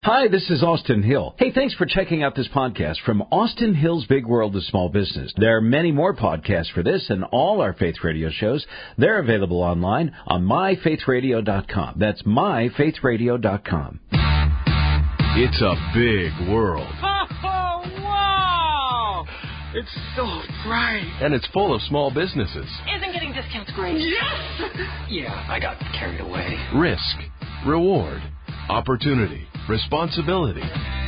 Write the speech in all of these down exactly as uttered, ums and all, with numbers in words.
Hi, this is Austin Hill. Hey, thanks for checking out this podcast from Austin Hill's Big World of Small Business. There are many more podcasts for this and all our Faith Radio shows. They're available online on my faith radio dot com. That's my faith radio dot com. It's a big world. Oh, wow! It's so bright. And it's full of small businesses. Isn't getting discounts great? Yes! Yeah, I got carried away. Risk, reward, opportunity, responsibility.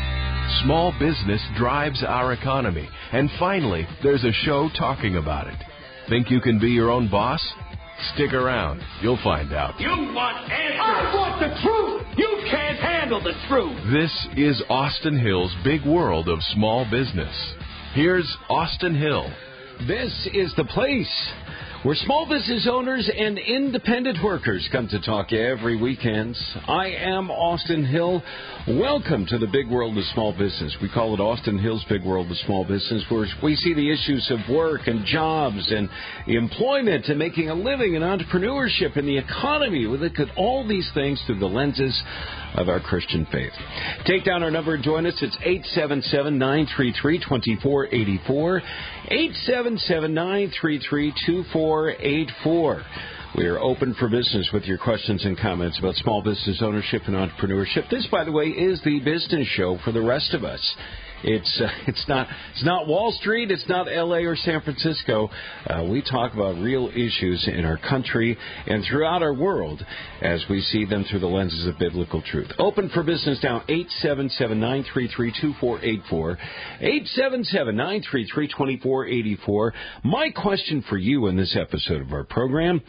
Small business drives our economy. And finally, there's a show talking about it. Think you can be your own boss? Stick around. You'll find out. You want answers. I want the truth. You can't handle the truth. This is Austin Hill's Big World of Small Business. Here's Austin Hill. This is the place where small business owners and independent workers come to talk every weekend. I am Austin Hill. Welcome to the Big World of Small Business. We call it Austin Hill's Big World of Small Business, where we see the issues of work and jobs and employment and making a living and entrepreneurship and the economy. We look at all these things through the lenses of our Christian faith. Take down our number and join us. It's eight seven seven, nine three three, two four eight four, eight seven seven, nine three three, two four eight four. We are open for business with your questions and comments about small business ownership and entrepreneurship. This, by the way, is the business show for the rest of us. It's uh, it's not it's not Wall Street. It's not L A or San Francisco. Uh, we talk about real issues in our country and throughout our world as we see them through the lenses of biblical truth. Open for business now, eight seven seven, nine three three, two four eight four, eight seven seven, nine three three, two four eight four. My question for you in this episode of our program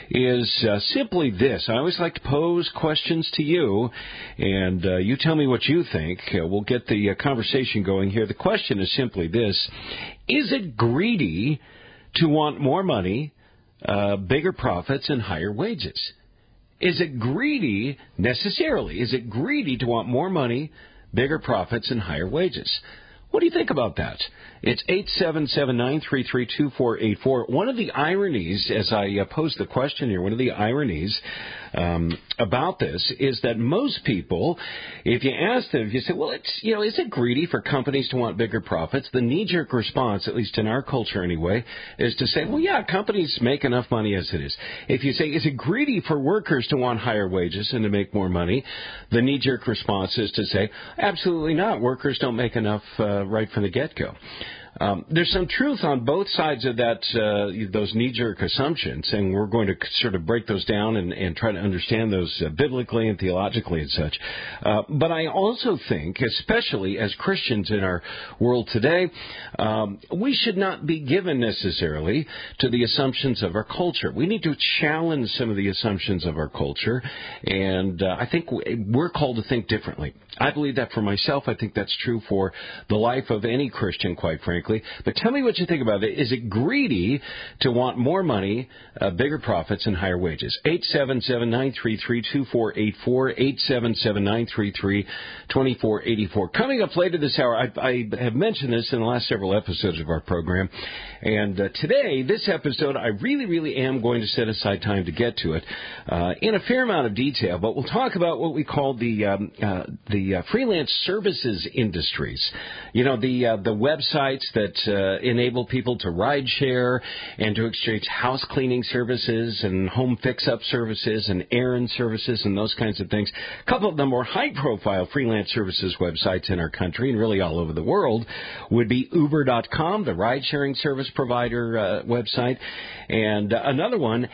is uh, simply this. I always like to pose questions to you, and uh, you tell me what you think. Uh, we'll get the uh, conversation going here. The question is simply this: is it greedy to want more money, uh, bigger profits, and higher wages? Is it greedy necessarily? Is it greedy to want more money, bigger profits, and higher wages? What do you think about that? It's eight seven seven, nine three three, two four eight four. One of the ironies, as I uh, pose the question here, one of the ironies um, about this is that most people, if you ask them, if you say, well, it's, you know, is it greedy for companies to want bigger profits? The knee-jerk response, at least in our culture anyway, is to say, well, yeah, companies make enough money as it is. If you say, is it greedy for workers to want higher wages and to make more money? The knee-jerk response is to say, absolutely not. Workers don't make enough uh, right from the get-go. Um, there's some truth on both sides of that, uh, those knee-jerk assumptions, and we're going to sort of break those down and, and try to understand those uh, biblically and theologically and such. Uh, but I also think, especially as Christians in our world today, um, we should not be given necessarily to the assumptions of our culture. We need to challenge some of the assumptions of our culture, and uh, I think we're called to think differently. I believe that for myself. I think that's true for the life of any Christian, quite frankly. But tell me what you think about it. Is it greedy to want more money, uh, bigger profits, and higher wages? eight seven seven, nine three three, two four eight four, eight seven seven, nine three three, two four eight four. Coming up later this hour, I, I have mentioned this in the last several episodes of our program. And uh, today, this episode, I really, really am going to set aside time to get to it uh, in a fair amount of detail. But we'll talk about what we call the um, uh, the uh, freelance services industries. You know, the uh, the websites that uh, enable people to ride share and to exchange house cleaning services and home fix-up services and errand services and those kinds of things. A couple of the more high-profile freelance services websites in our country and really all over the world would be Uber dot com, the ride-sharing service provider uh, website, and uh, another one,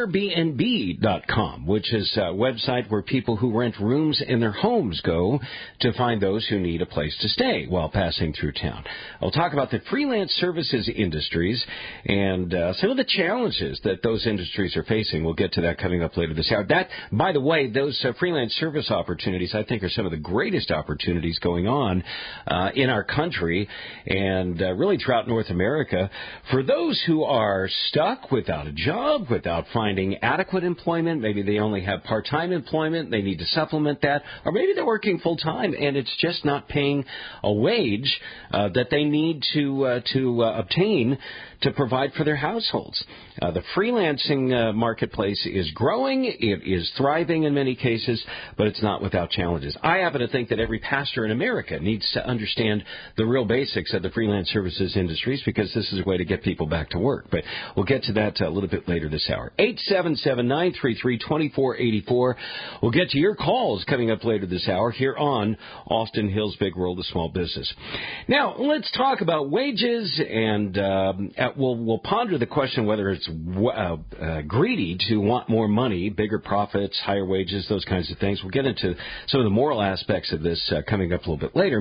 Airbnb dot com, which is a website where people who rent rooms in their homes go to find those who need a place to stay while passing through town. I'll talk about the freelance services industries and uh, some of the challenges that those industries are facing. We'll get to that coming up later this hour. That, by the way, those uh, freelance service opportunities, I think, are some of the greatest opportunities going on uh, in our country and uh, really throughout North America for those who are stuck without a job, without finding adequate employment. Maybe they only have part-time employment. They need to supplement that. Or maybe they're working full-time and it's just not paying a wage uh, that they need to uh, to uh, obtain to provide for their households. Uh, the freelancing uh, marketplace is growing. It is thriving in many cases, but it's not without challenges. I happen to think that every pastor in America needs to understand the real basics of the freelance services industries because this is a way to get people back to work. But we'll get to that a little bit later this hour. eight seven seven, nine three three, two four eight four. We'll get to your calls coming up later this hour here on Austin Hill's Big World of Small Business. Now, let's talk about wages, and um, we'll, we'll ponder the question whether it's uh, uh, greedy to want more money, bigger profits, higher wages, those kinds of things. We'll get into some of the moral aspects of this uh, coming up a little bit later.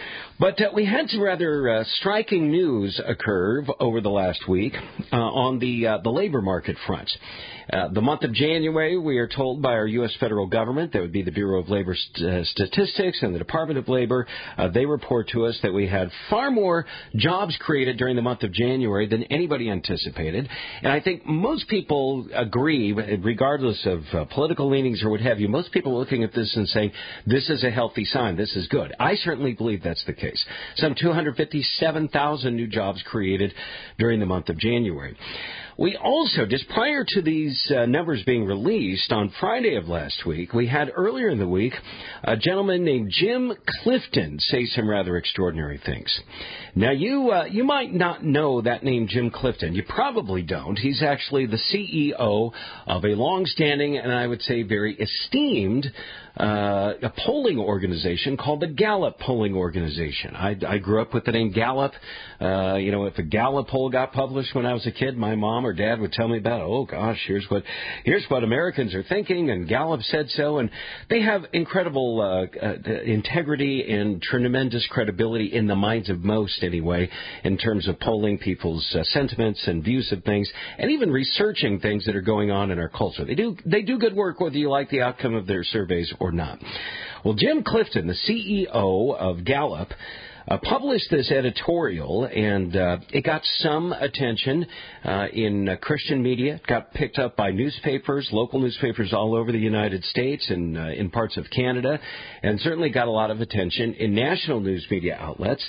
But uh, we had some rather uh, striking news occur over the last week uh, on the uh, the labor market front. Uh, the month of January, we are told by our U S federal government, that would be the Bureau of Labor St- uh, Statistics and the Department of Labor, uh, they report to us that we had far more jobs created during the month of January than anybody anticipated. And I think most people agree, regardless of uh, political leanings or what have you, most people are looking at this and saying, this is a healthy sign, this is good. I certainly believe that's the case. Some two hundred fifty-seven thousand new jobs created during the month of January. We also, just prior to these uh, numbers being released on Friday of last week, we had earlier in the week a gentleman named Jim Clifton say some rather extraordinary things. Now, you uh, you might not know that name, Jim Clifton. You probably don't. He's actually the C E O of a long-standing and I would say very esteemed uh, a polling organization called the Gallup Polling Organization. I, I grew up with the name Gallup. Uh, you know, if a Gallup poll got published when I was a kid, my mom or dad would tell me about, oh gosh, here's what here's what Americans are thinking, and Gallup said so. And they have incredible uh, uh, integrity and tremendous credibility in the minds of most, anyway, in terms of polling people's uh, sentiments and views of things, and even researching things that are going on in our culture. They do they do good work, whether you like the outcome of their surveys or not. Well, Jim Clifton, the C E O of Gallup, Uh, published this editorial, and uh, it got some attention uh, in uh, Christian media. It got picked up by newspapers, local newspapers all over the United States and uh, in parts of Canada, and certainly got a lot of attention in national news media outlets.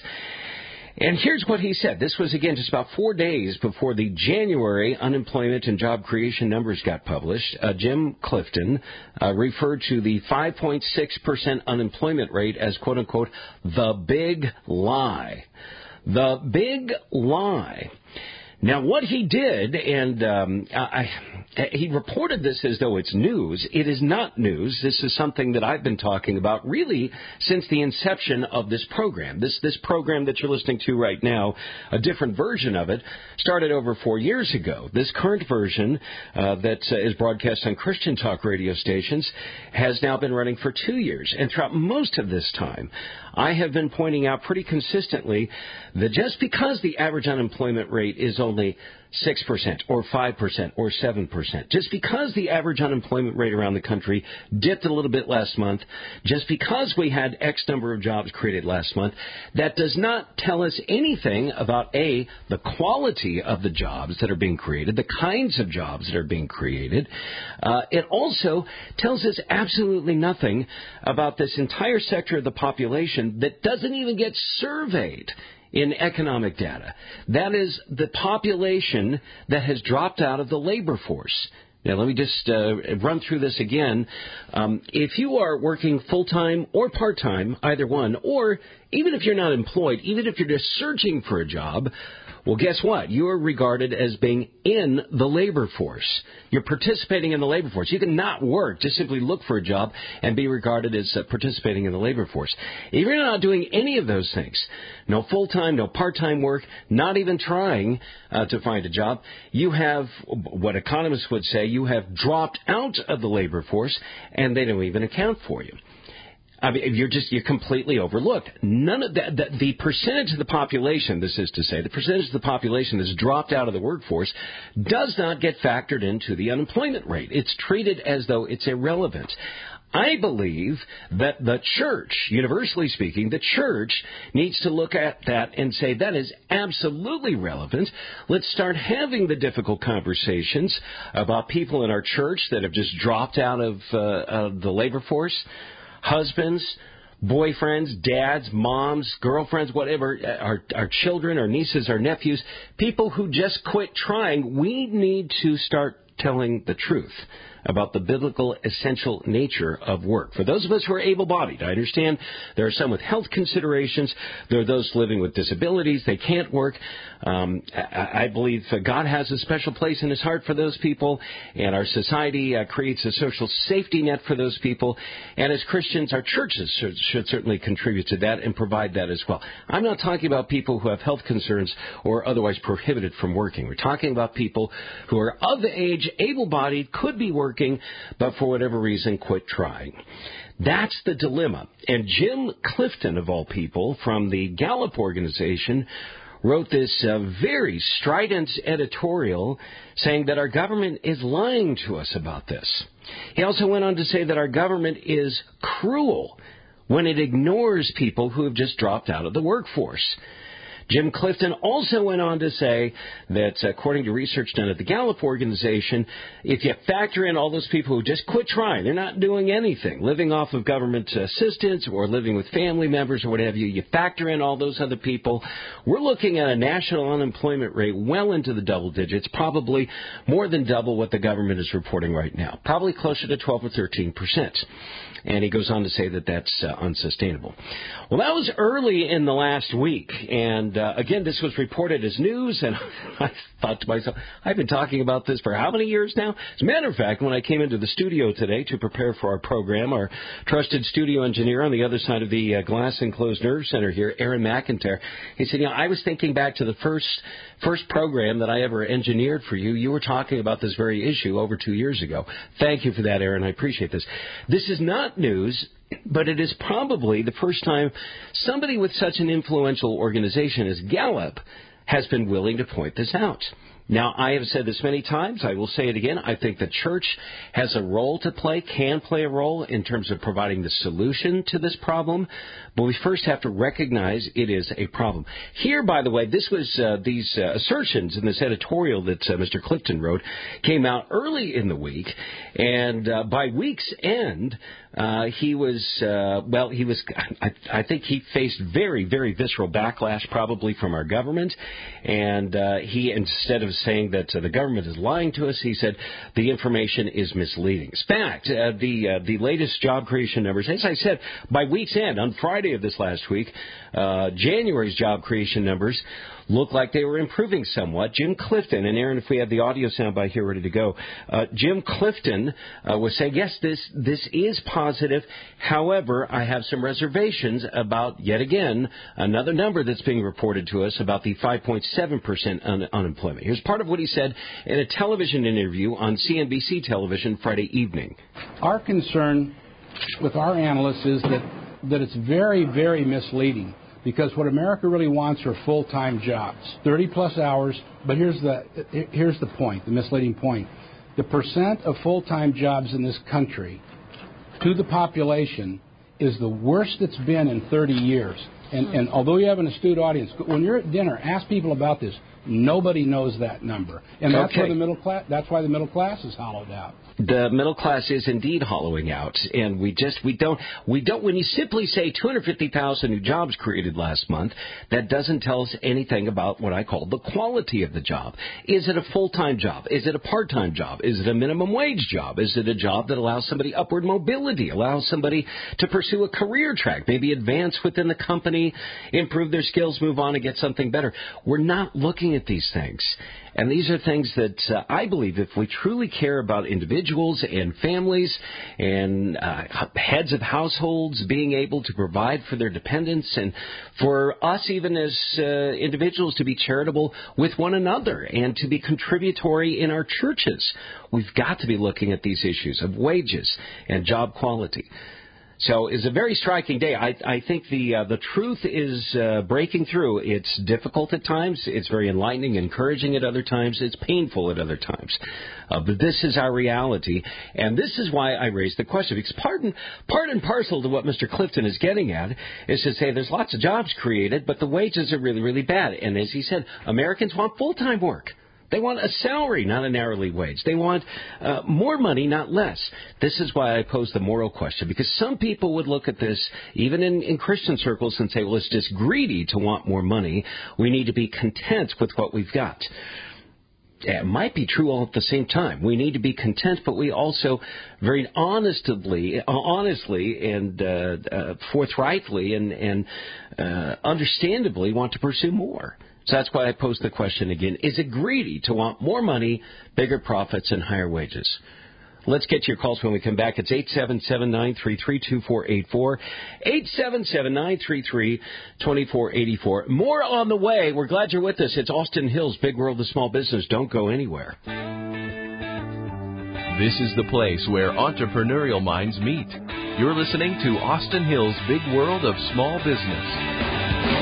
And here's what he said. This was, again, just about four days before the January unemployment and job creation numbers got published. Uh, Jim Clifton uh, referred to the five point six percent unemployment rate as, quote, unquote, the big lie. The big lie. Now, what he did, and um, I, he reported this as though it's news. It is not news. This is something that I've been talking about really since the inception of this program. This this program that you're listening to right now, a different version of it, started over four years ago. This current version uh, that uh, is broadcast on Christian talk radio stations has now been running for two years. And throughout most of this time, I have been pointing out pretty consistently that just because the average unemployment rate is only six percent or five percent or seven percent, just because the average unemployment rate around the country dipped a little bit last month, just because we had X number of jobs created last month, that does not tell us anything about, A, the quality of the jobs that are being created, the kinds of jobs that are being created. Uh, it also tells us absolutely nothing about this entire sector of the population that doesn't even get surveyed in economic data. That is the population that has dropped out of the labor force. Now, let me just uh, run through this again. Um, if you are working full-time or part-time, either one, or even if you're not employed, even if you're just searching for a job, well, guess what? You are regarded as being in the labor force. You're participating in the labor force. You can not work, just simply look for a job and be regarded as uh, participating in the labor force. If you're not doing any of those things, no full-time, no part-time work, not even trying uh, to find a job, you have what economists would say, you have dropped out of the labor force, and they don't even account for you. I mean, you're just, you're completely overlooked. None of that, the, the percentage of the population, this is to say, the percentage of the population that's dropped out of the workforce does not get factored into the unemployment rate. It's treated as though it's irrelevant. I believe that the church, universally speaking, the church needs to look at that and say that is absolutely relevant. Let's start having the difficult conversations about people in our church that have just dropped out of, uh, of the labor force, husbands, boyfriends, dads, moms, girlfriends, whatever, our, our children, our nieces, our nephews, people who just quit trying. We need to start telling the truth about the biblical essential nature of work. For those of us who are able-bodied, I understand there are some with health considerations. There are those living with disabilities. They can't work. Um, I, I believe God has a special place in his heart for those people, and our society uh, creates a social safety net for those people. And as Christians, our churches should, should certainly contribute to that and provide that as well. I'm not talking about people who have health concerns or otherwise prohibited from working. We're talking about people who are of age, able-bodied, could be working, but for whatever reason quit trying. That's the dilemma. And Jim Clifton, of all people, from the Gallup organization, wrote this uh, very strident editorial saying that our government is lying to us about this. He also went on to say that our government is cruel when it ignores people who have just dropped out of the workforce. Jim Clifton also went on to say that, according to research done at the Gallup organization, if you factor in all those people who just quit trying, they're not doing anything, living off of government assistance or living with family members or what have you, you factor in all those other people, we're looking at a national unemployment rate well into the double digits, probably more than double what the government is reporting right now, probably closer to twelve or thirteen percent. And he goes on to say that that's uh, unsustainable. Well, that was early in the last week. And, uh, again, this was reported as news. And I thought to myself, I've been talking about this for how many years now? As a matter of fact, when I came into the studio today to prepare for our program, our trusted studio engineer on the other side of the uh, glass enclosed nerve center here, Aaron McIntyre, he said, you know, I was thinking back to the first first program that I ever engineered for you. You were talking about this very issue over two years ago. Thank you for that, Aaron. I appreciate this. This is not news, but it is probably the first time somebody with such an influential organization as Gallup has been willing to point this out. Now, I have said this many times. I will say it again. I think the church has a role to play, can play a role in terms of providing the solution to this problem. But we first have to recognize it is a problem. Here, by the way, this was uh, these uh, assertions in this editorial that uh, Mister Clifton wrote came out early in the week. And uh, by week's end, uh, he was, uh, well, he was, I, I think he faced very, very visceral backlash probably from our government. And uh, he, instead of saying that uh, the government is lying to us, he said the information is misleading. In fact, uh, the uh, the latest job creation numbers, as I said, by week's end, on Friday of this last week, uh, January's job creation numbers looked like they were improving somewhat. Jim Clifton, and Aaron, if we have the audio soundbite here ready to go, uh, Jim Clifton uh, was saying, yes, this this is positive. However, I have some reservations about, yet again, another number that's being reported to us about the five point seven percent un- unemployment. Here's part of what he said in a television interview on C N B C television Friday evening. Our concern with our analysts is that, that it's very, very misleading. Because what America really wants are full-time jobs, thirty-plus hours. But here's the here's the point, the misleading point. The percent of full-time jobs in this country to the population is the worst it's been in thirty years. And, and although you have an astute audience, when you're at dinner, ask people about this. Nobody knows that number. And that's okay. why the middle class that's why the middle class is hollowed out. The middle class is indeed hollowing out, and we just we don't we don't when you simply say two hundred fifty thousand new jobs created last month, that doesn't tell us anything about what I call the quality of the job. Is it a full-time job? Is it a part-time job? Is it a minimum wage job? Is it a job that allows somebody upward mobility, allows somebody to pursue a career track, maybe advance within the company, improve their skills, move on and get something better? We're not looking at these things. And these are things that uh, I believe if we truly care about individuals and families and uh, heads of households being able to provide for their dependents and for us even as uh, individuals to be charitable with one another and to be contributory in our churches, we've got to be looking at these issues of wages and job quality. So it's a very striking day. I, I think the uh, the truth is uh, breaking through. It's difficult at times. It's very enlightening, encouraging at other times. It's painful at other times. Uh, but this is our reality, and this is why I raised the question. Because part and, part and parcel to what Mister Clifton is getting at is to say there's lots of jobs created, but the wages are really, really bad. And as he said, Americans want full-time work. They want a salary, not an hourly wage. They want uh, more money, not less. This is why I pose the moral question, because some people would look at this, even in, in Christian circles, and say, well, it's just greedy to want more money. We need to be content with what we've got. Yeah, it might be true all at the same time. We need to be content, but we also very honestly, honestly and uh, uh, forthrightly and, and uh, understandably want to pursue more. So that's why I pose the question again. Is it greedy to want more money, bigger profits, and higher wages? Let's get to your calls when we come back. It's eight seven seven, nine three three, two four eight four, eight seven seven, nine three three, two four eight four. More on the way. We're glad you're with us. It's Austin Hill's Big World of Small Business. Don't go anywhere. This is the place where entrepreneurial minds meet. You're listening to Austin Hill's Big World of Small Business.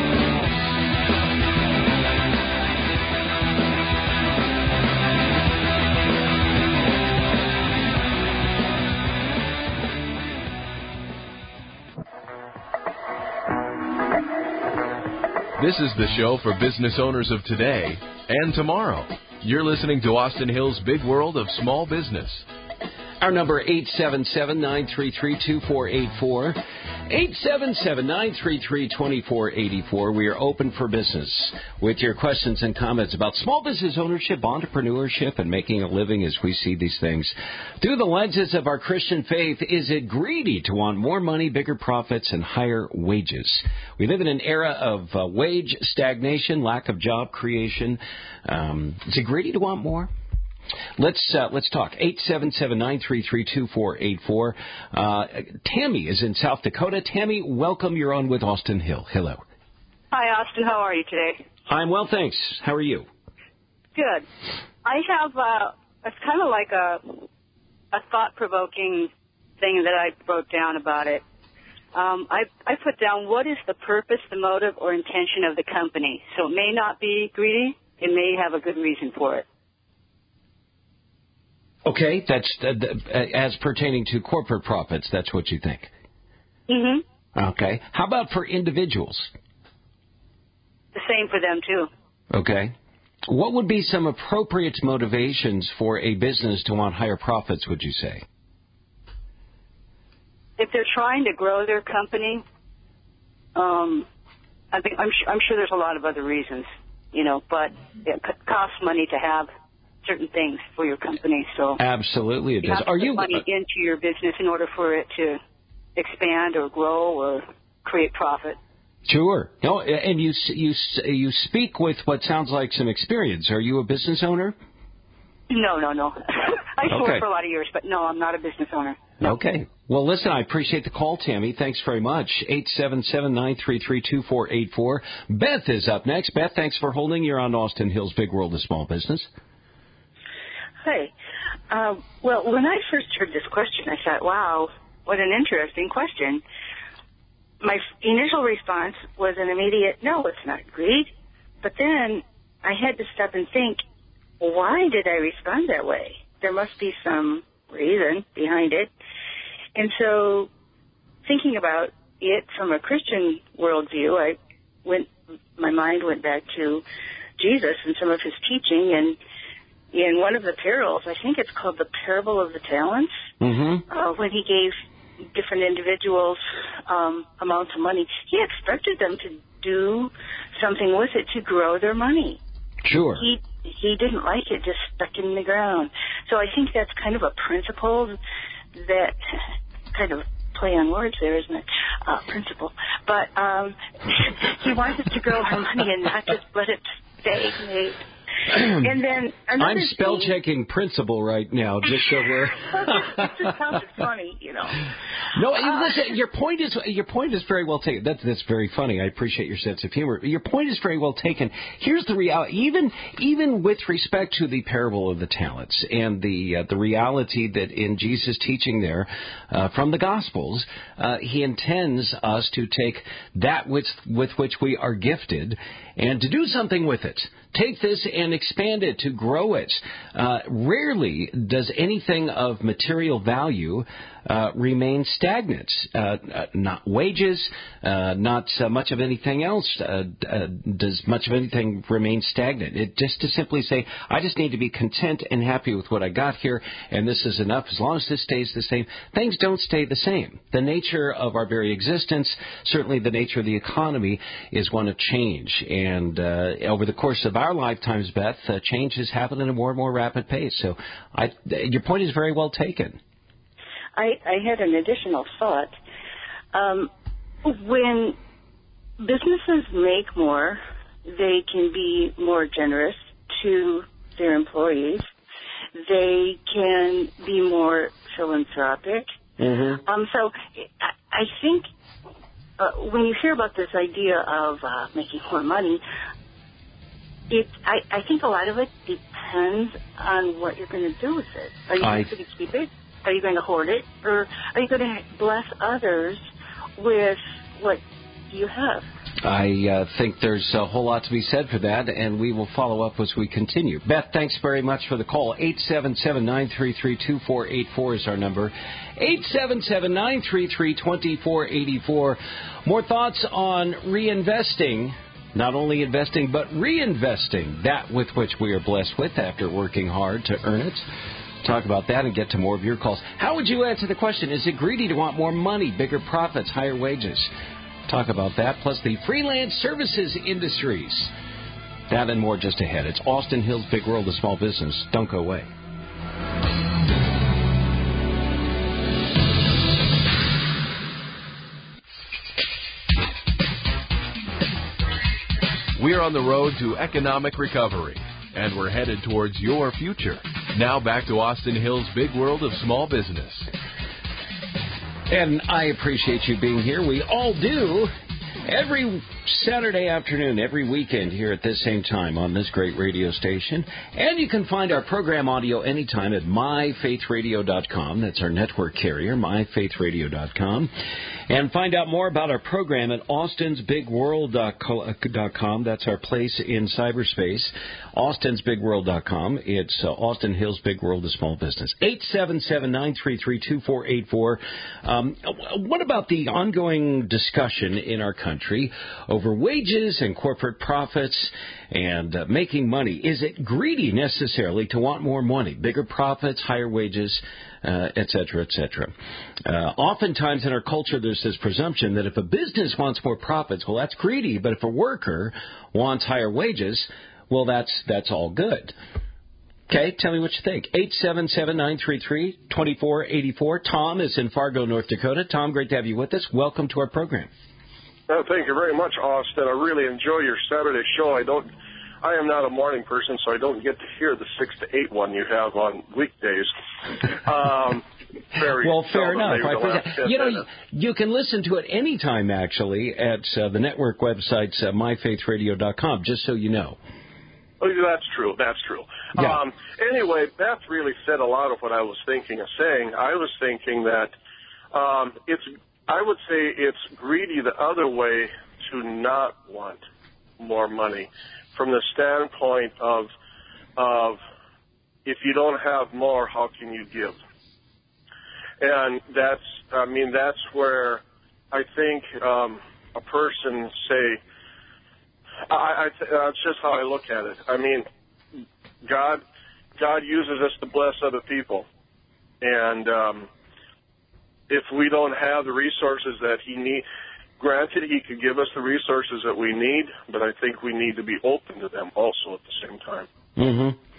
This is the show for business owners of today and tomorrow. You're listening to Austin Hill's Big World of Small Business. Our number, eight seven seven, nine three three, two four eight four. eight seven seven, nine three three, two four eight four. We are open for business with your questions and comments about small business ownership, entrepreneurship, and making a living as we see these things through the lenses of our Christian faith. Is it greedy to want more money, bigger profits, and higher wages? We live in an era of uh, wage stagnation, lack of job creation. Um, is it greedy to want more? Let's uh, let's talk. eight seven seven, nine three three, two four eight four. Uh, Tammy is in South Dakota. Tammy, welcome. You're on with Austin Hill. Hello. Hi, Austin. How are you today? I'm well, thanks. How are you? Good. I have uh, it's kind of like a a thought-provoking thing that I wrote down about it. Um, I, I put down, what is the purpose, the motive, or intention of the company? So it may not be greedy. It may have a good reason for it. Okay, that's uh, as pertaining to corporate profits. That's what you think. Mm-hmm. Okay. How about for individuals? The same for them too. Okay. What would be some appropriate motivations for a business to want higher profits? Would you say? If they're trying to grow their company, um, I think I'm, I'm sure there's a lot of other reasons, you know, but it costs money to have certain things for your company, so absolutely it you does. have to Are put you money into your business in order for it to expand or grow or create profit? Sure. No, and you you you speak with what sounds like some experience. Are you a business owner? No, no, no. I used to okay. work for a lot of years, but no, I'm not a business owner. No. Okay. Well, listen, I appreciate the call, Tammy. Thanks very much. eight seven seven, nine three three, two four eight four. Beth is up next. Beth, thanks for holding. You're on Austin Hill's Big World of Small Business. Hey, uh, well, when I first heard this question, I thought, wow, what an interesting question. My initial response was an immediate, no, it's not greed. But then I had to stop and think, why did I respond that way? There must be some reason behind it. And so thinking about it from a Christian worldview, I went, my mind went back to Jesus and some of his teaching, and in one of the parables, I think it's called the Parable of the Talents, mm-hmm. uh, when he gave different individuals um, amounts of money, he expected them to do something with it to grow their money. Sure. He he didn't like it just stuck in the ground. So I think that's kind of a principle that kind of play on words there, isn't it? Uh, principle. But um, he wants us to grow our money and not just let it stagnate. And then I'm spell checking principle right now, just so we're. It just sounds funny, you know. No, uh, listen. Your point is your point is very well taken. That's that's very funny. I appreciate your sense of humor. Your point is very well taken. Here's the reality. Even even with respect to the parable of the talents and the uh, the reality that in Jesus' teaching there uh, from the Gospels, uh, he intends us to take that which with which we are gifted and to do something with it. Take this and expand it, to grow it. Uh, rarely does anything of material value uh, remain stagnant. Uh, uh, not wages, uh, not uh, much of anything else uh, uh, does much of anything remain stagnant. It just to simply say, I just need to be content and happy with what I got here, and this is enough. As long as this stays the same, things don't stay the same. The nature of our very existence, certainly the nature of the economy, is one of change. And uh, over the course of our lifetimes, Beth, uh, change has happened at a more and more rapid pace. So I, your point is very well taken. I, I had an additional thought. Um, when businesses make more, they can be more generous to their employees. They can be more philanthropic. Mm-hmm. Um, so I, I think uh, when you hear about this idea of uh, making more money, it, I, I think a lot of it depends on what you're going to do with it. Are you I... going to keep it? Are you going to hoard it? Or are you going to bless others with what you have? I uh, think there's a whole lot to be said for that, and we will follow up as we continue. Beth, thanks very much for the call. eight seven seven, nine three three, two four eight four is our number. eight seven seven, nine three three, two four eight four. More thoughts on reinvesting. Not only investing, but reinvesting that with which we are blessed with after working hard to earn it. Talk about that and get to more of your calls. How would you answer the question? Is it greedy to want more money, bigger profits, higher wages? Talk about that, plus the freelance services industries. That and more just ahead. It's Austin Hill's Big World of Small Business. Don't go away. We're on the road to economic recovery, and we're headed towards your future. Now back to Austin Hill's Big World of Small Business. And I appreciate you being here. We all do. Every Saturday afternoon, every weekend here at this same time on this great radio station. And you can find our program audio anytime at my faith radio dot com. That's our network carrier, my faith radio dot com. And find out more about our program at austins big world dot com. That's our place in cyberspace, austins big world dot com. It's uh, Austin Hill's Big World of Small Business. eight seven seven, nine three three, two four eight four. Um, what about the ongoing discussion in our country over wages and corporate profits and uh, making money? Is it greedy necessarily to want more money, bigger profits, higher wages, uh, et cetera, et cetera? Uh, oftentimes in our culture, there's this presumption that if a business wants more profits, well, that's greedy. But if a worker wants higher wages, well, that's that's all good. Okay, tell me what you think. eight seven seven, nine three three, two four eight four. Tom is in Fargo, North Dakota. Tom, great to have you with us. Welcome to our program. Oh, thank you very much, Austin. I really enjoy your Saturday show. I don't, I am not a morning person, so I don't get to hear the six to eight one you have on weekdays. Um, very well, fair enough. I appreciate, you know, you, you can listen to it anytime, actually, at uh, the network website, uh, my faith radio dot com, just so you know. Oh, that's true. That's true. Yeah. Um, anyway, Beth really said a lot of what I was thinking of saying. I was thinking that um, it's, I would say it's greedy the other way to not want more money from the standpoint of, of if you don't have more, how can you give? And that's, I mean, that's where I think um, a person say, I, I, that's just how I look at it. I mean, God, God uses us to bless other people, and um, if we don't have the resources that He need, granted, He could give us the resources that we need, but I think we need to be open to them also at the same time. Mm-hmm.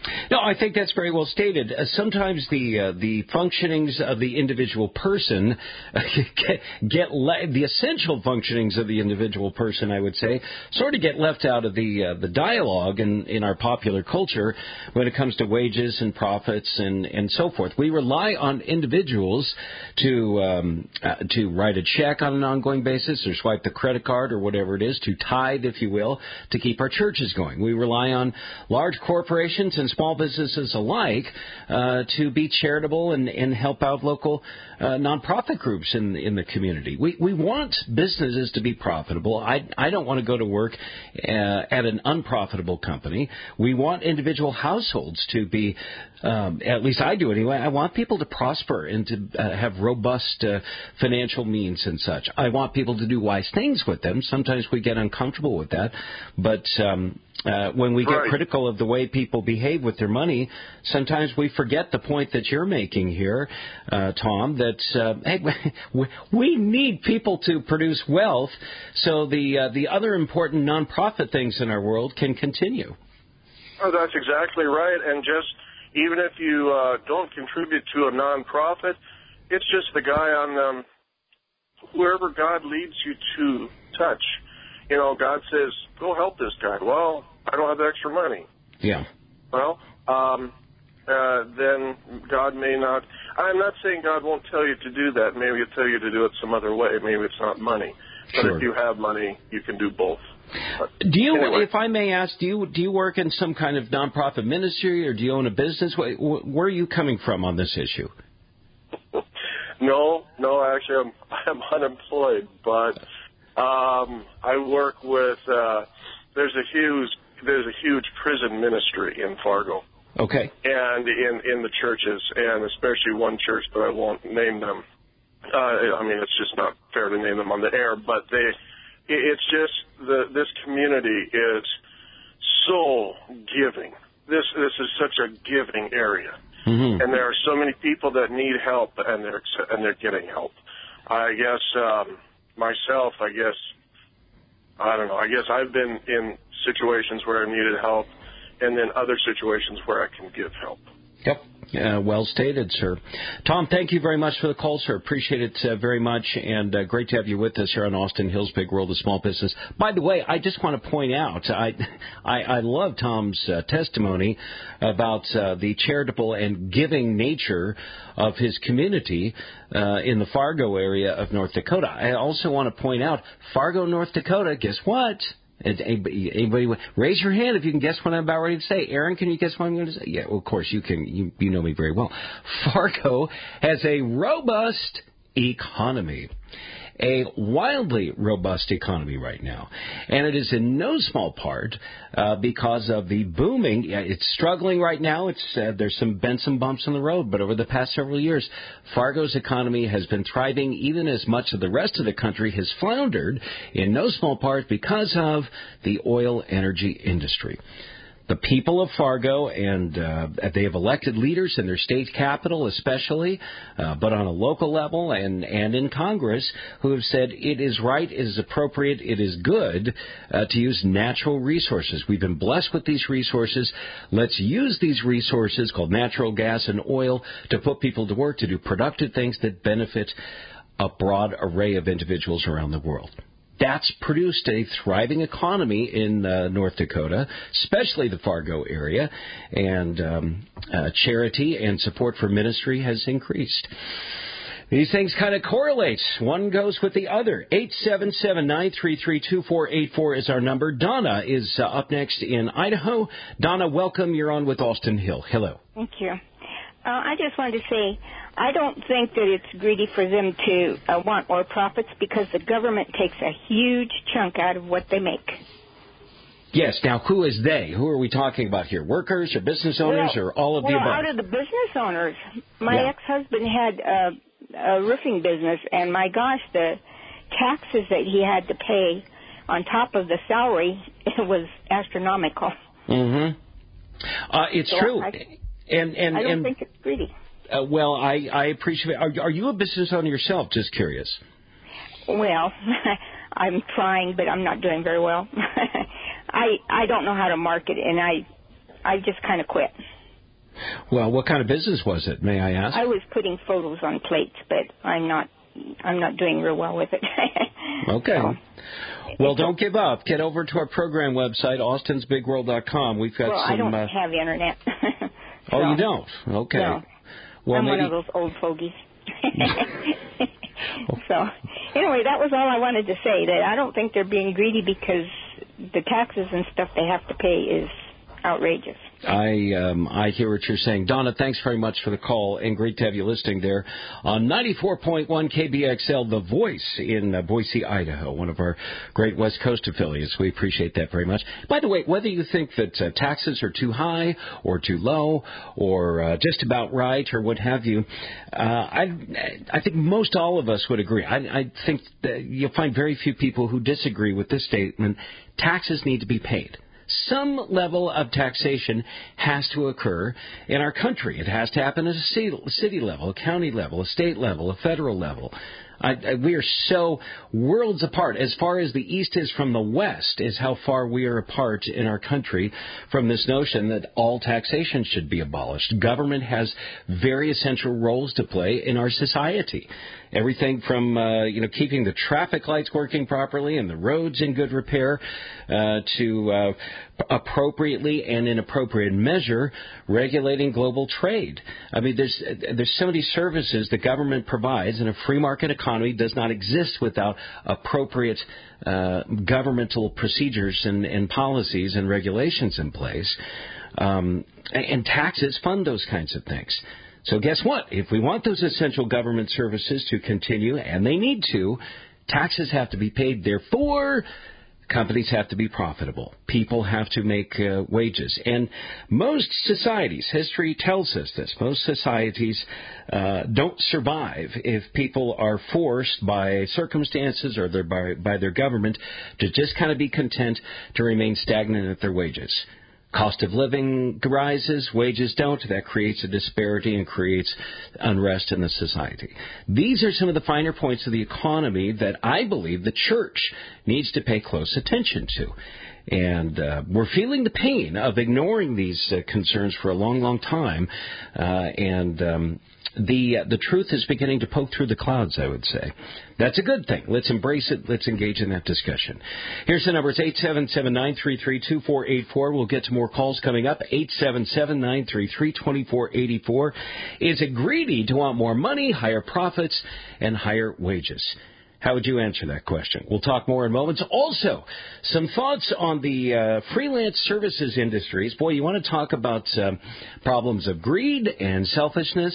No, I think that's very well stated. Uh, sometimes the uh, the functionings of the individual person uh, get, get le- the essential functionings of the individual person, I would say, sort of get left out of the uh, the dialogue in, in our popular culture when it comes to wages and profits and, and so forth. We rely on individuals to um, uh, to write a check on an ongoing basis or swipe the credit card or whatever it is, to tithe, if you will, to keep our churches going. We rely on large corporations and small businesses alike uh, to be charitable and, and help out local uh, nonprofit groups in in the community. We we want businesses to be profitable. I I don't want to go to work uh, at an unprofitable company. We want individual households to be, um, at least I do anyway, I want people to prosper and to uh, have robust uh, financial means and such. I want people to do wise things with them. Sometimes we get uncomfortable with that, but um, uh, when we get right. critical of the way people behave with their money, sometimes we forget the point that you're making here, uh, Tom, that uh, hey, we need people to produce wealth so the uh, the other important nonprofit things in our world can continue. Oh, that's exactly right. And just even if you uh, don't contribute to a nonprofit, it's just the guy on um, wherever God leads you to touch. You know, God says, go help this guy. Well, I don't have extra money. Yeah. Well, um, uh, then God may not. I'm not saying God won't tell you to do that. Maybe he'll tell you to do it some other way. Maybe it's not money. But Sure. if you have money, you can do both. But do you, anyway. if I may ask, do you do you work in some kind of nonprofit ministry, or do you own a business? Where, where are you coming from on this issue? No, no, actually, I'm I'm unemployed, but um, I work with. Uh, there's a huge there's a huge prison ministry in Fargo. Okay. And in in the churches, and especially one church, but I won't name them. Uh, I mean, it's just not fair to name them on the air, but they. It's just the this community is so giving. This this is such a giving area. Mm-hmm. And there are so many people that need help, and they're and they're getting help. I guess um, myself, I guess, I don't know. I guess I've been in situations where I needed help, and then other situations where I can give help. Yep. Uh, well stated, sir. Tom, thank you very much for the call, sir. Appreciate it uh, very much, and uh, great to have you with us here on Austin Hill's Big World of Small Business. By the way, I just want to point out, I I, I love Tom's uh, testimony about uh, the charitable and giving nature of his community uh, in the Fargo area of North Dakota. I also want to point out, Fargo, North Dakota, guess what? Anybody, anybody, raise your hand if you can guess what I'm about ready to say. Aaron, can you guess what I'm going to say? Yeah, well, of course you can. You, you know me very well. Fargo has a robust economy, a wildly robust economy right now, and it is in no small part uh, because of the booming. Yeah, it's struggling right now. It's uh, there's some been some bumps in the road, but over the past several years, Fargo's economy has been thriving, even as much of the rest of the country has floundered, in no small part because of the oil energy industry. The people of Fargo, and uh, they have elected leaders in their state capital especially, uh, but on a local level and, and in Congress, who have said it is right, it is appropriate, it is good uh, to use natural resources. We've been blessed with these resources. Let's use these resources, called natural gas and oil, to put people to work, to do productive things that benefit a broad array of individuals around the world. That's produced a thriving economy in uh, North Dakota, especially the Fargo area, and um, uh, charity and support for ministry has increased. These things kind of correlate. One goes with the other. eight seven seven, nine three three, two four eight four is our number. Donna is uh, up next in Idaho. Donna, welcome. You're on with Austin Hill. Hello. Thank you. Uh, I just wanted to say, I don't think that it's greedy for them to uh, want more profits, because the government takes a huge chunk out of what they make. Yes. Now, who is they? Who are we talking about here? Workers or business owners well, or all of well, the above? Out of the business owners. My yeah. ex-husband had uh, a roofing business, and my gosh, the taxes that he had to pay on top of the salary, it was astronomical. Mm-hmm. Uh, it's so true. I, and, and, I don't and, think it's greedy. Uh, well, I, I appreciate it. Are, are you a business owner yourself? Just curious. Well, I'm trying, but I'm not doing very well. I I don't know how to market, and I I just kind of quit. Well, what kind of business was it, may I ask? I was putting photos on plates, but I'm not I'm not doing real well with it. Okay. So, well, don't give up. Get over to our program website, austins big world dot com. We've got well, some... I don't uh, have internet. oh, so, you don't? Okay. No. Well, I'm maybe... one of those old fogies. So, anyway, that was all I wanted to say, that I don't think they're being greedy because the taxes and stuff they have to pay is outrageous. I um, I hear what you're saying. Donna, thanks very much for the call, and great to have you listening there on ninety-four point one K B X L, The Voice in uh, Boise, Idaho, one of our great West Coast affiliates. We appreciate that very much. By the way, whether you think that uh, taxes are too high or too low or uh, just about right or what have you, uh, I I think most all of us would agree. I, I think that you'll find very few people who disagree with this statement. Taxes need to be paid. Some level of taxation has to occur in our country. It has to happen at a city level, a county level, a state level, a federal level. I, I, we are so worlds apart. As far as the East is from the West is how far we are apart in our country from this notion that all taxation should be abolished. Government has very essential roles to play in our society. Everything from, uh, you know, keeping the traffic lights working properly and the roads in good repair uh, to uh, appropriately and in appropriate measure regulating global trade. I mean, there's there's so many services the government provides, and a free market economy does not exist without appropriate uh, governmental procedures and, and policies and regulations in place. Um, and taxes fund those kinds of things. So guess what? If we want those essential government services to continue, and they need to, taxes have to be paid. Therefore, companies have to be profitable. People have to make uh, wages. And most societies, history tells us this, most societies uh, don't survive if people are forced by circumstances or their, by, by their government to just kind of be content to remain stagnant at their wages. Cost of living rises, wages don't. That creates a disparity and creates unrest in the society. These are some of the finer points of the economy that I believe the church needs to pay close attention to. And uh, we're feeling the pain of ignoring these uh, concerns for a long, long time. Uh, and um, the uh, the truth is beginning to poke through the clouds, I would say. That's a good thing. Let's embrace it. Let's engage in that discussion. Here's the number. It's eight seven seven, nine three three, two four eight four. We'll get to more calls coming up. eight seven seven, nine three three, two four eight four. Is it greedy to want more money, higher profits, and higher wages? How would you answer that question? We'll talk more in moments. Also, some thoughts on the uh, freelance services industries. Boy, you want to talk about uh, problems of greed and selfishness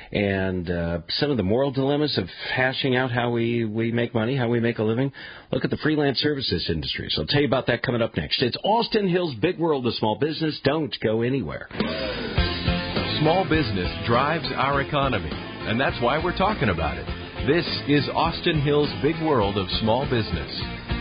and uh, some of the moral dilemmas of hashing out how we, we make money, how we make a living. Look at the freelance services industries. I'll tell you about that coming up next. It's Austin Hill's Big World of Small Business. Don't go anywhere. Small business drives our economy, and that's why we're talking about it. This is Austin Hill's Big World of Small Business.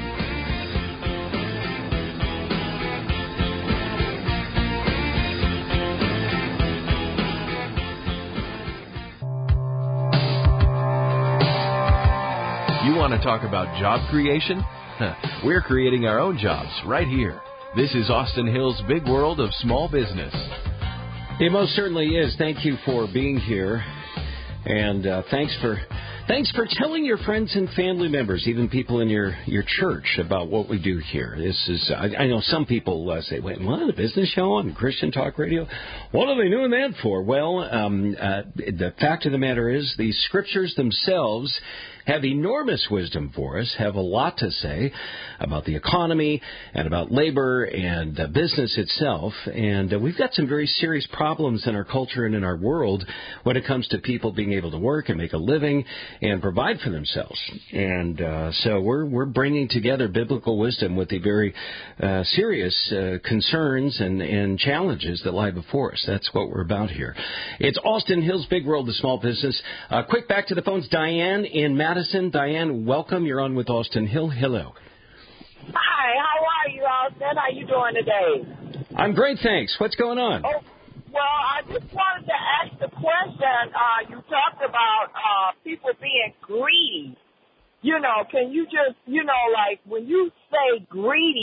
You want to talk about job creation? We're creating our own jobs right here. This is Austin Hill's Big World of Small Business. It most certainly is. Thank you for being here. And uh, thanks for thanks for telling your friends and family members, even people in your, your church, about what we do here. This is I, I know some people uh, say, "Wait, what? A business show on Christian Talk Radio? What are they doing that for?" Well, um, uh, the fact of the matter is, the scriptures themselves have enormous wisdom for us, have a lot to say about the economy and about labor and uh, business itself. And uh, we've got some very serious problems in our culture and in our world when it comes to people being able to work and make a living and provide for themselves. And uh, so we're we're bringing together biblical wisdom with the very uh, serious uh, concerns and, and challenges that lie before us. That's what we're about here. It's Austin Hill's Big World of Small Business. Uh, quick back to the phones. Diane in Madison. Diane, welcome. You're on with Austin Hill. Hello. Hi, how are you, Austin? How you doing today? I'm great, thanks. What's going on? Oh, well, I just wanted to ask the question. Uh, you talked about uh, people being greedy. You know, can you just, you know, like when you say greedy,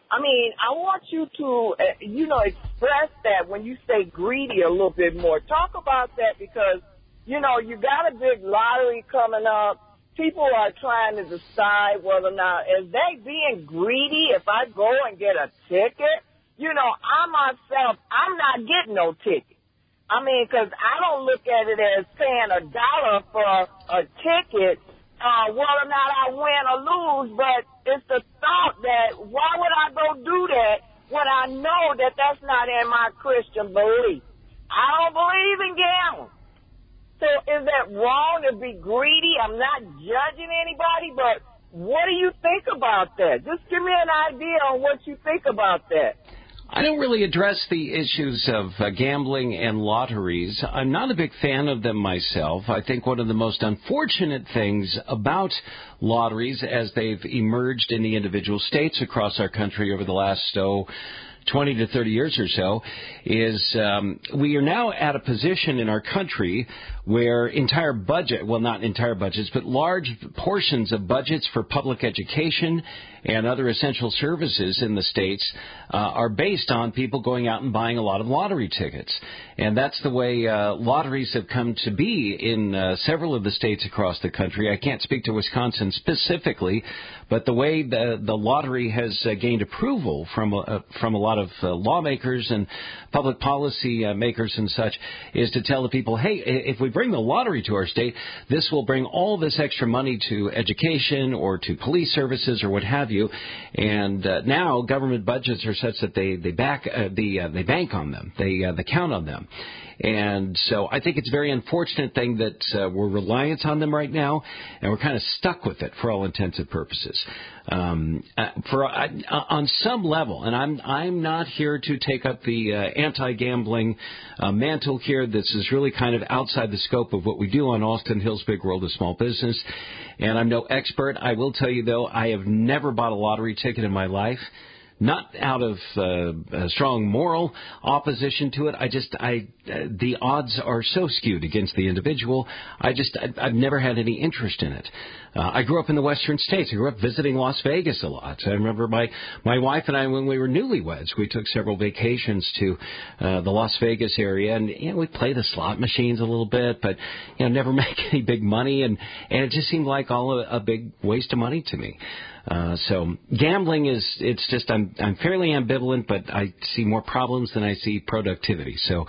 I mean, I want you to, uh, you know, express that when you say greedy a little bit more. Talk about that because, you know, you got a big lottery coming up. People are trying to decide whether or not, is they being greedy if I go and get a ticket? You know, I myself, I'm not getting no ticket. I mean, because I don't look at it as paying a dollar for a ticket, uh, whether or not I win or lose, but it's the thought that why would I go do that when I know that that's not in my Christian belief? I don't believe in gambling. So is that wrong to be greedy? I'm not judging anybody, but what do you think about that? Just give me an idea on what you think about that. I don't really address the issues of uh, gambling and lotteries. I'm not a big fan of them myself. I think one of the most unfortunate things about lotteries as they've emerged in the individual states across our country over the last, oh, twenty to thirty years or so, is um, we are now at a position in our country where entire budget, well, not entire budgets, but large portions of budgets for public education and other essential services in the states uh, are based on people going out and buying a lot of lottery tickets. And that's the way uh, lotteries have come to be in uh, several of the states across the country. I can't speak to Wisconsin specifically, but the way the, the lottery has uh, gained approval from, uh, from a lot of uh, lawmakers and public policy uh, makers and such is to tell the people, hey, if we bring the lottery to our state, this will bring all this extra money to education or to police services or what have you. And uh, now government budgets are such that they they back uh, the uh, they bank on them, they uh, they count on them. And so I think it's a very unfortunate thing that uh, we're reliant on them right now, and we're kind of stuck with it for all intents and purposes. Um, uh, for uh, on some level, and I'm I'm not here to take up the uh, anti-gambling uh, mantle here. This is really kind of outside the scope of what we do on Austin Hill's Big World of Small Business, and I'm no expert. I will tell you, though, I have never bought a lottery ticket in my life. Not out of uh, a strong moral opposition to it. I just, I, uh, the odds are so skewed against the individual. I just, I, I've never had any interest in it. Uh, I grew up in the Western States. I grew up visiting Las Vegas a lot. I remember my, my wife and I, when we were newlyweds, we took several vacations to uh, the Las Vegas area, and you know, we played the slot machines a little bit, but you know, never make any big money, and and it just seemed like all a, a big waste of money to me. Uh, so gambling is, it's just, I'm, I'm fairly ambivalent, but I see more problems than I see productivity. So,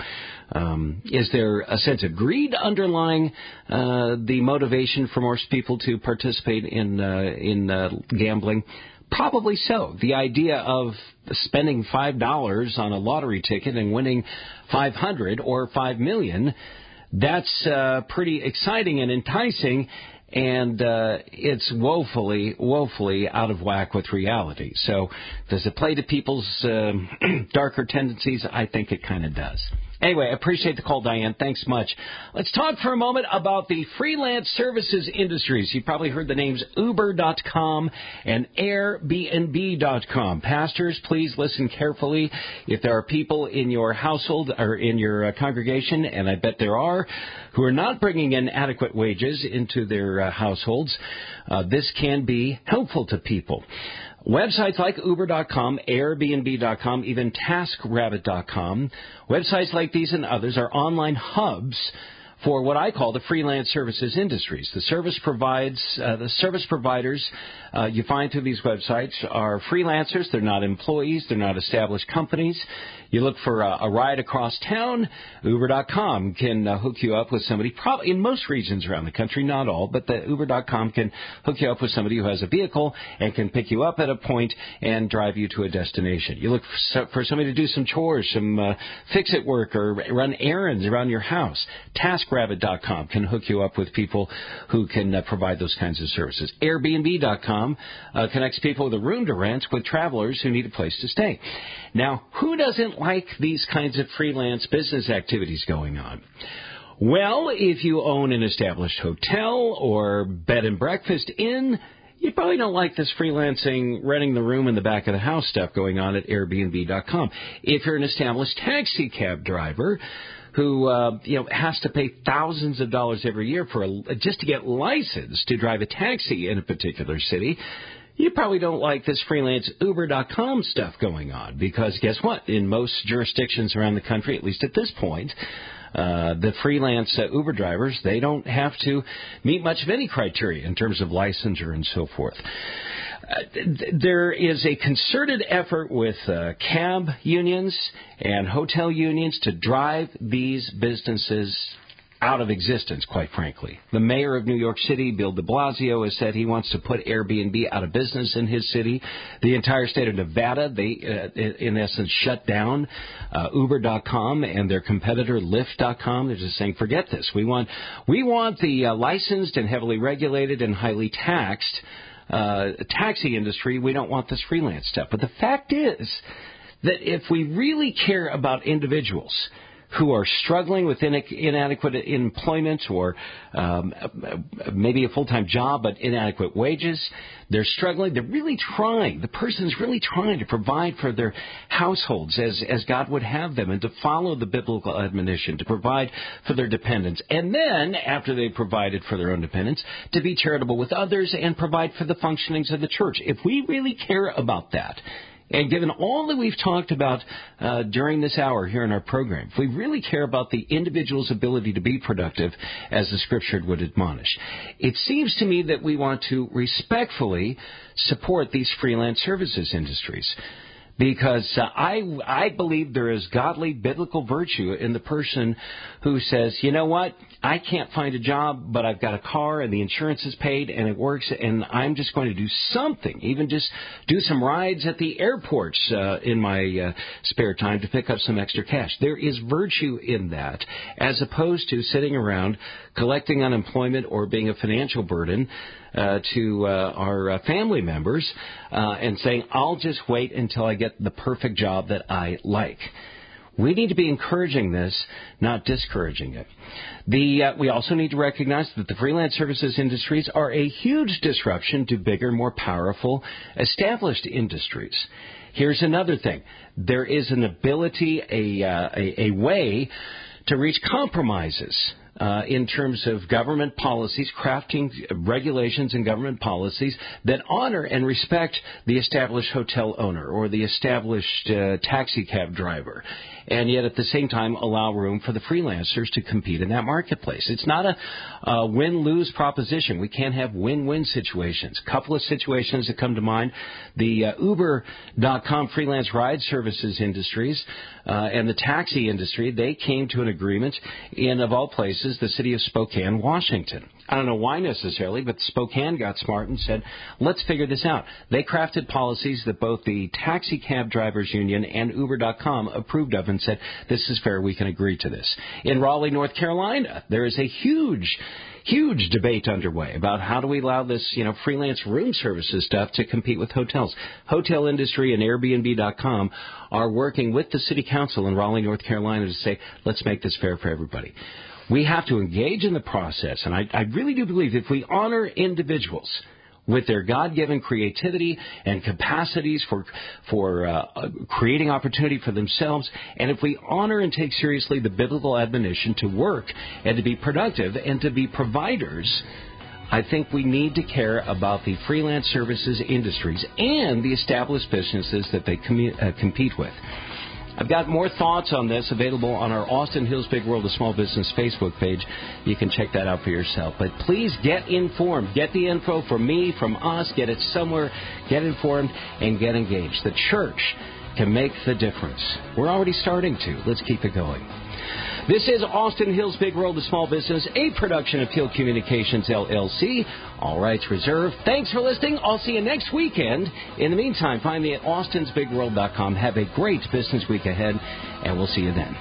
um, is there a sense of greed underlying, uh, the motivation for most people to participate in, uh, in, uh, gambling? Probably so. The idea of spending five dollars on a lottery ticket and winning five hundred or five million, that's, uh, pretty exciting and enticing. And uh, it's woefully, woefully out of whack with reality. So does it play to people's uh, darker tendencies? I think it kind of does. Anyway, I appreciate the call, Diane. Thanks much. Let's talk for a moment about the freelance services industries. You've probably heard the names Uber dot com and Airbnb dot com. Pastors, please listen carefully. If there are people in your household or in your uh, congregation, and I bet there are, who are not bringing in adequate wages into their uh, households, uh, this can be helpful to people. Websites like Uber dot com, Airbnb dot com, even Task Rabbit dot com, websites like these and others are online hubs for what I call the freelance services industries. The service provides, uh, the service providers uh, you find through these websites are freelancers. They're not employees. They're not established companies. You look for a, a ride across town, Uber dot com can uh, hook you up with somebody, probably in most regions around the country, not all, but the Uber dot com can hook you up with somebody who has a vehicle and can pick you up at a point and drive you to a destination. You look for, for somebody to do some chores, some uh, fix-it work, or run errands around your house. Task Rabbit dot com can hook you up with people who can uh, provide those kinds of services. Airbnb dot com uh, connects people with a room to rent with travelers who need a place to stay. Now, who doesn't like these kinds of freelance business activities going on? Well, if you own an established hotel or bed and breakfast inn, you probably don't like this freelancing, renting the room in the back of the house stuff going on at Airbnb dot com. If you're an established taxi cab driver who uh, you know has to pay thousands of dollars every year for a, just to get licensed to drive a taxi in a particular city, You probably don't like this freelance Uber dot com stuff going on because guess what? In most jurisdictions around the country, at least at this point, uh, the freelance uh, Uber drivers, they don't have to meet much of any criteria in terms of licensure and so forth. Uh, th- there is a concerted effort with uh, cab unions and hotel unions to drive these businesses out of existence, quite frankly. The mayor of New York City, Bill de Blasio, has said he wants to put Airbnb out of business in his city. The entire state of Nevada, they, uh, in essence, shut down uh, Uber dot com and their competitor Lyft dot com. They're just saying, forget this. We want, we want the uh, licensed and heavily regulated and highly taxed uh, taxi industry. We don't want this freelance stuff. But the fact is that if we really care about individuals who are struggling with inadequate employment or um, maybe a full-time job but inadequate wages. They're struggling. They're really trying. The person's really trying to provide for their households as, as God would have them and to follow the biblical admonition, to provide for their dependents. And then, after they've provided for their own dependents, to be charitable with others and provide for the functionings of the church. If we really care about that, and given all that we've talked about uh, during this hour here in our program, if we really care about the individual's ability to be productive, as the Scripture would admonish, it seems to me that we want to respectfully support these freelance services industries. Because uh, I I believe there is godly biblical virtue in the person who says, you know what, I can't find a job, but I've got a car and the insurance is paid and it works, and I'm just going to do something, even just do some rides at the airports uh, in my uh, spare time to pick up some extra cash. There is virtue in that, as opposed to sitting around collecting unemployment or being a financial burden Uh, to uh, our uh, family members uh, and saying, I'll just wait until I get the perfect job that I like. We need to be encouraging this, not discouraging it. The uh, we also need to recognize that the freelance services industries are a huge disruption to bigger, more powerful, established industries. Here's another thing. There is an ability, a, uh, a, a way to reach compromises Uh, in terms of government policies, crafting regulations and government policies that honor and respect the established hotel owner or the established uh, taxi cab driver, and yet at the same time allow room for the freelancers to compete in that marketplace. It's not a, a win-lose proposition. We can't have win-win situations. A couple of situations that come to mind, the uh, Uber dot com freelance ride services industries uh, and the taxi industry, they came to an agreement in, of all places, the city of Spokane, Washington. I don't know why necessarily, but Spokane got smart and said, let's figure this out. They crafted policies that both the Taxi Cab Drivers Union and Uber dot com approved of and said, this is fair, we can agree to this. In Raleigh, North Carolina, there is a huge, huge debate underway about how do we allow this, you know, freelance room services stuff to compete with hotels. Hotel industry and Airbnb dot com are working with the city council in Raleigh, North Carolina to say, let's make this fair for everybody. We have to engage in the process, and I, I really do believe if we honor individuals with their God-given creativity and capacities for for uh, creating opportunity for themselves, and if we honor and take seriously the biblical admonition to work and to be productive and to be providers, I think we need to care about the freelance services industries and the established businesses that they commu- uh, compete with. I've got more thoughts on this available on our Austin Hills Big World of Small Business Facebook page. You can check that out for yourself. But please get informed. Get the info from me, from us. Get it somewhere. Get informed and get engaged. The church can make the difference. We're already starting to. Let's keep it going. This is Austin Hills Big World of Small Business, a production of Teal Communications, L L C. All rights reserved. Thanks for listening. I'll see you next weekend. In the meantime, find me at austins big world dot com. Have a great business week ahead, and we'll see you then.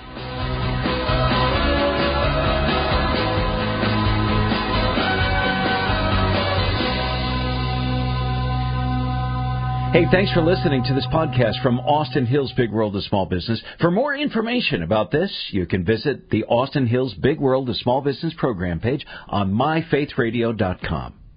Hey, thanks for listening to this podcast from Austin Hills Big World of Small Business. For more information about this, you can visit the Austin Hills Big World of Small Business program page on my faith radio dot com.